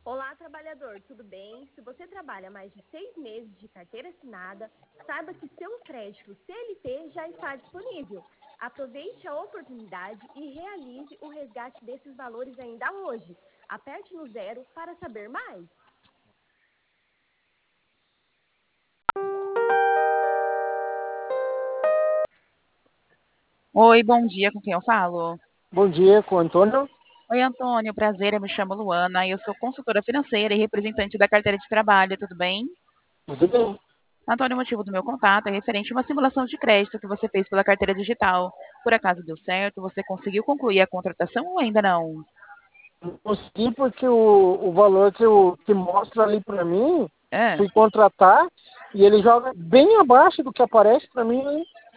Olá, trabalhador, tudo bem? Se você trabalha mais de 6 meses de carteira assinada, saiba que seu crédito CLT já está disponível. Aproveite a oportunidade e realize o resgate desses valores ainda hoje. Aperte no 0 para saber mais. Oi, bom dia, com quem eu falo? Bom dia, com o Antônio. Oi, Antônio, prazer, eu me chamo Luana, eu sou consultora financeira e representante da carteira de trabalho, tudo bem? Tudo bem? Antônio, o motivo do meu contato é referente a uma simulação de crédito que você fez pela carteira digital. Por acaso deu certo? Você conseguiu concluir a contratação ou ainda não? Não consegui porque o valor que mostra ali para mim, É. fui contratar e ele joga bem abaixo do que aparece para mim.